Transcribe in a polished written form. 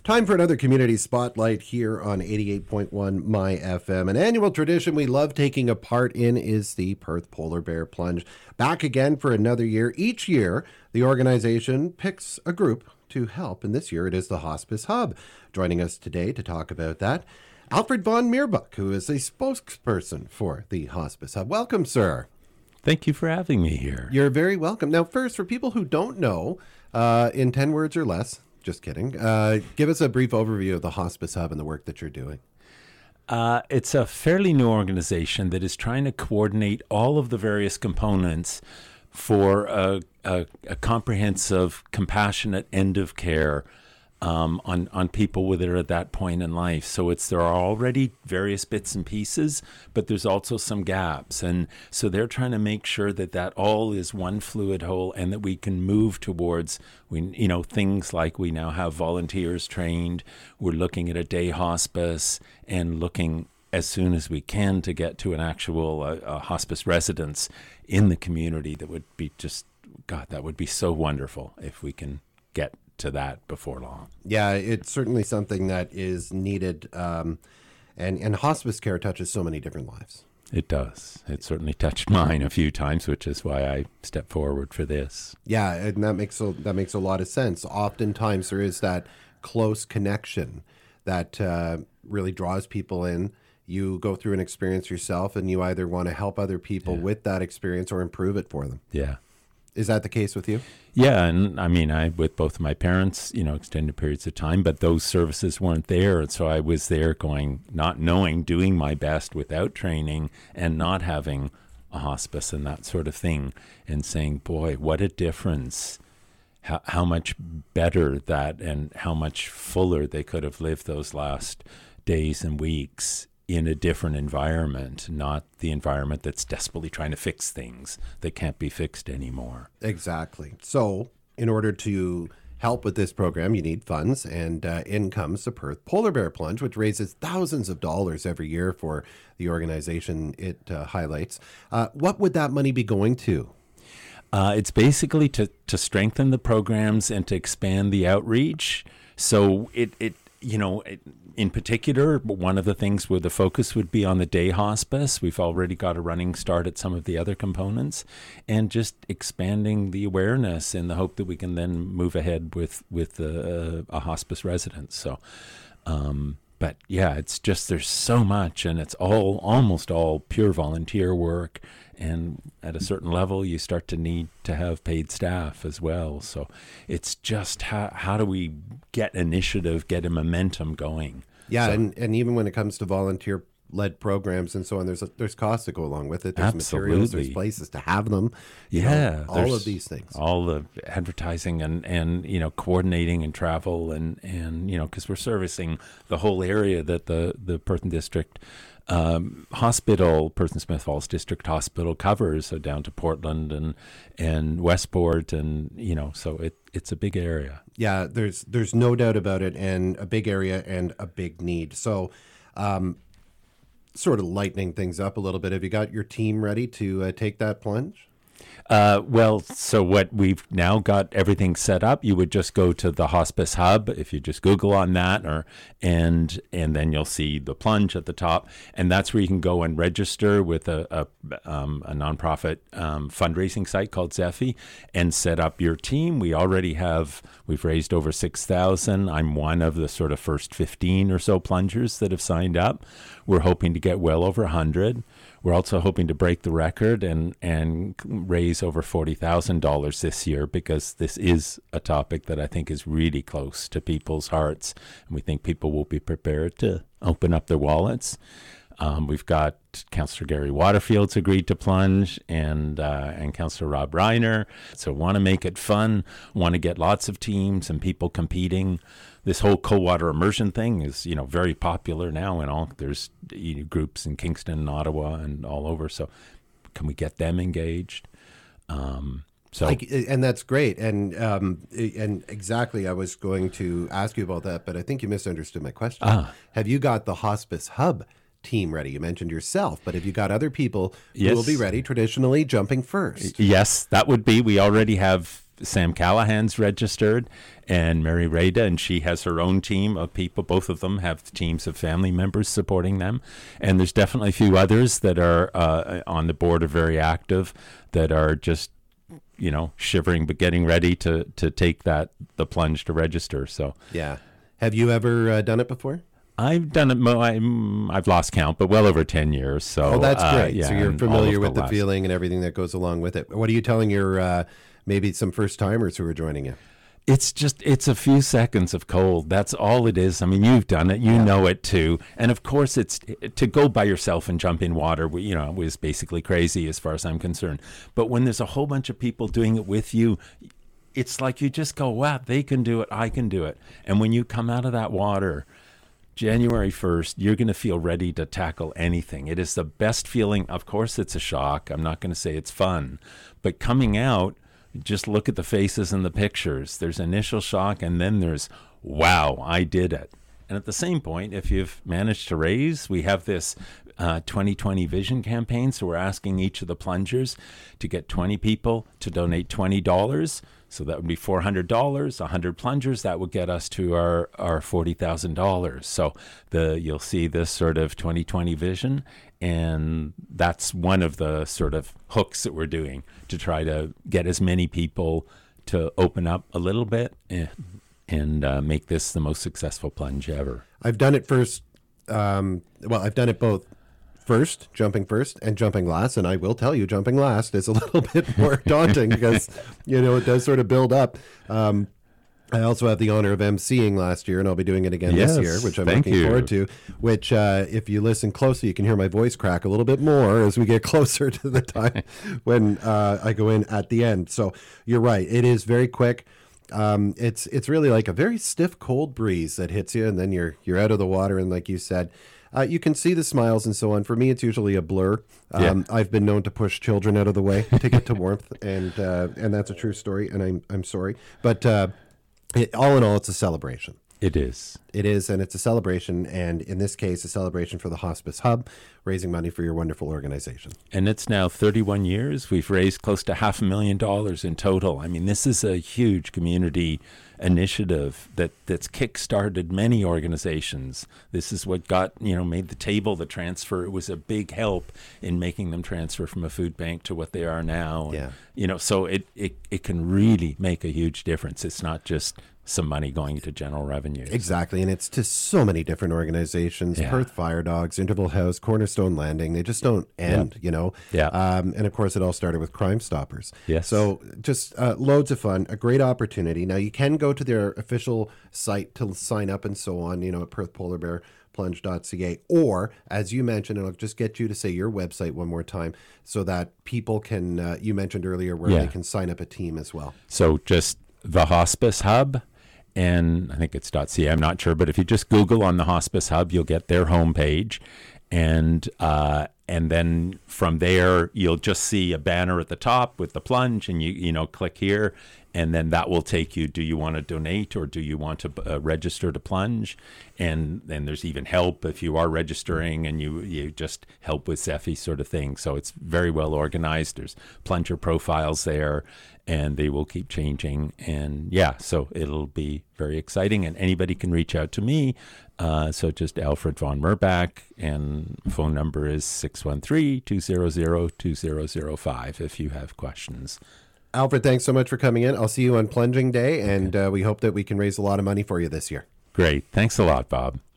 Time for another community spotlight here on 88.1 My FM. An annual tradition we love taking a part in is the Perth Polar Bear Plunge. Back again for another year. Each year, the organization picks a group to help, and this year it is the Hospice Hub. Joining us today to talk about that, Alfred von Meerbuck, who is a spokesperson for the Hospice Hub. Welcome, sir. Thank you for having me here. You're very welcome. Now, first, for people who don't know, in 10 words or less, just kidding, give us a brief overview of the Hospice Hub and the work that you're doing. It's a fairly new organization that is trying to coordinate all of the various components for a comprehensive, compassionate end of care on people that are at that point in life. So there are already various bits and pieces, but there's also some gaps. And so they're trying to make sure that all is one fluid whole and that we can move towards, things like we now have volunteers trained. We're looking at a day hospice and looking as soon as we can to get to an actual hospice residence in the community. That would be that would be so wonderful if we can get to that before long. Yeah, it's certainly something that is needed, and hospice care touches so many different lives. It does. It certainly touched mine a few times, which is why I stepped forward for this. Yeah, and that makes a lot of sense. Oftentimes there is that close connection that really draws people in. You go through an experience yourself, and you either want to help other people with that experience or improve it for them. Yeah. Is that the case with you? Yeah, and I mean, with both of my parents, extended periods of time, but those services weren't there. And so I was there not knowing, doing my best without training and not having a hospice and that sort of thing, and saying, boy, what a difference. How much better that and how much fuller they could have lived those last days and weeks in a different environment, not the environment that's desperately trying to fix things that can't be fixed anymore. Exactly. So in order to help with this program, you need funds, and in comes the Perth Polar Bear Plunge, which raises thousands of dollars every year for the organization it highlights. What would that money be going to? It's basically to strengthen the programs and to expand the outreach. So in particular, one of the things where the focus would be on the day hospice. We've already got a running start at some of the other components, and just expanding the awareness in the hope that we can then move ahead with a hospice residence. So, but yeah, it's just, there's so much, and it's almost all pure volunteer work. And at a certain level, you start to need to have paid staff as well. So it's just how do we get initiative, get a momentum going? Yeah, and even when it comes to volunteer-led programs and so on, there's costs that go along with it. There's materials, there's places to have them. All of these things. All the advertising and coordinating and travel and because we're servicing the whole area that the Perth District Hospital, Perth and Smith Falls District Hospital covers, so down to Portland and Westport, and so it's a big area. Yeah, there's no doubt about it, and a big area and a big need. So, sort of lightening things up a little bit. Have you got your team ready to take that plunge? So what we've now got everything set up. You would just go to the Hospice Hub if you just Google on that, and then you'll see the plunge at the top, and that's where you can go and register with a nonprofit fundraising site called Zephy and set up your team. We've raised over 6,000. I'm one of the sort of first 15 or so plungers that have signed up. We're hoping to get well over 100. We're also hoping to break the record and raise over $40,000 this year, because this is a topic that I think is really close to people's hearts, and we think people will be prepared to open up their wallets. We've got Councillor Gary Waterfield's agreed to plunge, and Councillor Rob Reiner. So want to make it fun, want to get lots of teams and people competing. This whole cold water immersion thing is, very popular now, and there's groups in Kingston and Ottawa and all over. So can we get them engaged? And that's great. And exactly, I was going to ask you about that, but I think you misunderstood my question. Have you got the Hospice Hub team ready? You mentioned yourself, but have you got other people who will be ready, traditionally jumping first? Yes, that would be. We already have Sam Callahan's registered, and Mary Rada, and she has her own team of people. Both of them have teams of family members supporting them. And there's definitely a few others that are on the board, are very active, that are just, shivering but getting ready to take the plunge to register. So yeah. Have you ever done it before? I've done it. I've lost count, but well over 10 years. So that's great. Yeah, so you're familiar with the feeling and everything that goes along with it. What are you telling your maybe some first timers who are joining you? It's a few seconds of cold. That's all it is. I mean, you've done it. You know it too. And of course, it's to go by yourself and jump in water, was basically crazy as far as I'm concerned. But when there's a whole bunch of people doing it with you, it's like you just go, wow, they can do it. I can do it. And when you come out of that water, January 1st, you're going to feel ready to tackle anything. It is the best feeling. Of course, it's a shock. I'm not going to say it's fun. But coming out, just look at the faces and the pictures. There's initial shock, and then there's, wow, I did it. And at the same point, if you've managed to raise, we have this 2020 Vision campaign. So we're asking each of the plungers to get 20 people to donate $20. So that would be $400, 100 plungers. That would get us to our $40,000. So you'll see this sort of 2020 Vision, and that's one of the sort of hooks that we're doing to try to get as many people to open up a little bit and make this the most successful plunge ever. It first. I've done it both. First, jumping first, and jumping last. And I will tell you, jumping last is a little bit more daunting because, it does sort of build up. I also have the honor of emceeing last year, and I'll be doing it again this year, which I'm looking forward to, which if you listen closely, you can hear my voice crack a little bit more as we get closer to the time when I go in at the end. So you're right. It is very quick. It's really like a very stiff cold breeze that hits you, and then you're out of the water, and like you said, you can see the smiles and so on. For me, it's usually a blur. I've been known to push children out of the way to get to warmth, and that's a true story, and I'm sorry. But all in all, it's a celebration. It is. It is, and it's a celebration, and in this case, a celebration for the Hospice Hub, raising money for your wonderful organization. And it's now 31 years. We've raised close to $500,000 in total. I mean, this is a huge community initiative that's kick-started many organizations. This is what made the table, the transfer. It was a big help in making them transfer from a food bank to what they are now. Yeah. So it can really make a huge difference. It's not just some money going to general revenues. Exactly, and it's to so many different organizations, Perth Fire Dogs, Interval House, Cornerstone Landing. They just don't end, Yeah. And of course, it all started with Crime Stoppers. Yes. So just loads of fun, a great opportunity. Now, you can go to their official site to sign up and so on, at perthpolarbearplunge.ca, or, as you mentioned, and I'll just get you to say your website one more time so that people can, you mentioned earlier, where they can sign up a team as well. So just the Hospice Hub, and I think it's .ca, I'm not sure, but if you just Google on the Hospice Hub, you'll get their homepage, and then from there you'll just see a banner at the top with the plunge, and you click here, and then that will take you. Do you want to donate, or do you want to register to plunge? And then there's even help if you are registering, and you just help with Zephy sort of thing. So it's very well organized. There's plunger profiles there, and they will keep changing. And so it'll be very exciting, and anybody can reach out to me. So just Alfred von Merbach, and phone number is 613-200-2005 if you have questions. Alfred, thanks so much for coming in. I'll see you on Plunging Day, and we hope that we can raise a lot of money for you this year. Great. Thanks a lot, Bob.